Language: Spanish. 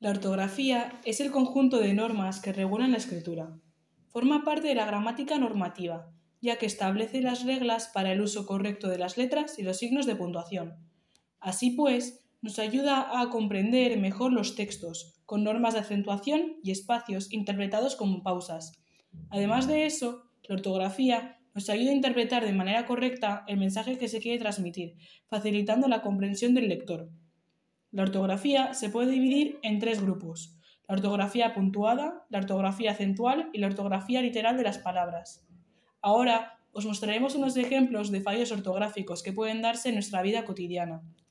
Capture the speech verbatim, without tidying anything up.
La ortografía es el conjunto de normas que regulan la escritura. Forma parte de la gramática normativa, ya que establece las reglas para el uso correcto de las letras y los signos de puntuación. Así pues, nos ayuda a comprender mejor los textos, con normas de acentuación y espacios interpretados como pausas. Además de eso, la ortografía nos ayuda a interpretar de manera correcta el mensaje que se quiere transmitir, facilitando la comprensión del lector. La ortografía se puede dividir en tres grupos: la ortografía puntuada, la ortografía acentual y la ortografía literal de las palabras. Ahora os mostraremos unos ejemplos de fallos ortográficos que pueden darse en nuestra vida cotidiana.